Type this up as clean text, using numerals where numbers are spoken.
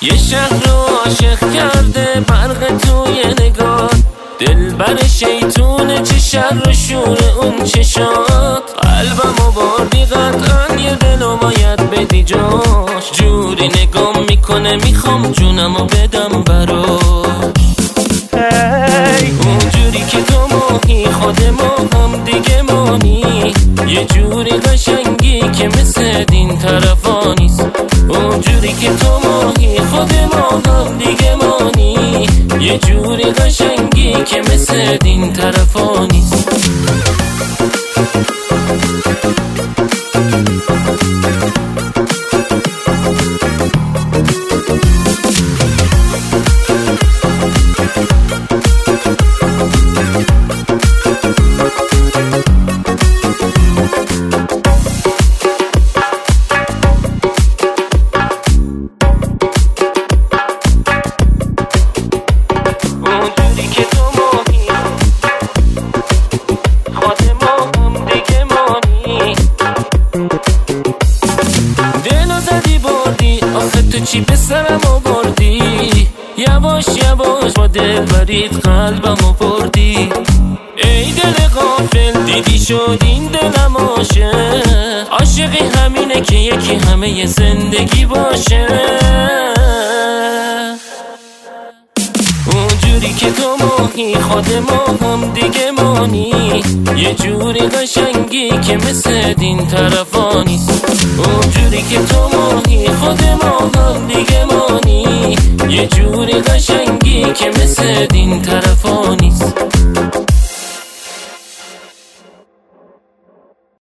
یه شهر رو عاشق کرده برق توی نگاه، دلبر شیطونه چه شر و شور اون چشات. قلبمو بردی قطعا یه دلو باید بدی جاش، جوری نگام میکنه میخوام جونمو بدم برات. اونجوری که تو ماهی خود ما هم دیگه مانی، یه جوری قشنگی که مثل این طرفا نیست. اونجوری که تو ماهی خود ما هم دیگه مانی، یه جوری قشنگی که مثل این طرفا نیست. تو چی به سرم آوردی؟ یواش یواش با دلبریت قلبم بردی. ای دل غافل دیدی شد این دلم عاشق، عاشقی همینه که یکی همه زندگی باشه. اونجوری که تو ماهی خود ما هم دیگه مانی، یه جوری قشنگی که مثل این طرفا نیست. اونجوری که تو ماهی خود ما هم دیگه مانی، یه جوری قشنگی که مثل این طرفا نیست.